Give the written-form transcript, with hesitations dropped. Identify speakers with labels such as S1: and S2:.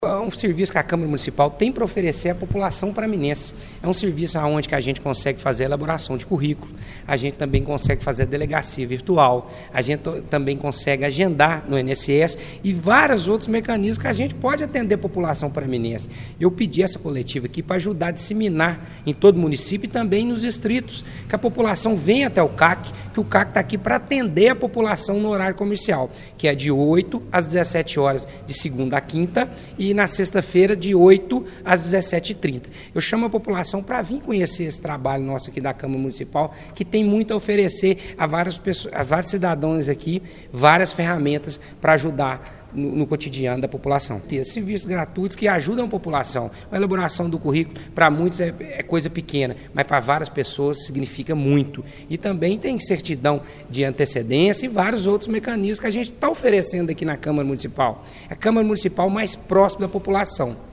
S1: É um serviço que a Câmara Municipal tem para oferecer à população paraminense. É um serviço onde que a gente consegue fazer a elaboração de currículo, a gente também consegue fazer a delegacia virtual, a gente também consegue agendar no INSS e vários outros mecanismos que a gente pode atender a população paraminense. Eu pedi essa coletiva aqui para ajudar a disseminar em todo o município e também nos distritos, que a população venha até o CAC, que o CAC está aqui para atender a população no horário comercial, que é de 8 às 17 horas, de segunda a quinta, e na sexta-feira, de 8 às 17h30. Eu chamo a população para vir conhecer esse trabalho nosso aqui da Câmara Municipal, que tem muito a oferecer a vários cidadãos aqui, várias ferramentas para ajudar no cotidiano da população. Ter serviços gratuitos que ajudam a população. A elaboração do currículo, para muitos é coisa pequena, mas para várias pessoas significa muito. E também tem certidão de antecedência e vários outros mecanismos que a gente está oferecendo aqui na Câmara Municipal. A Câmara Municipal mais próxima da população.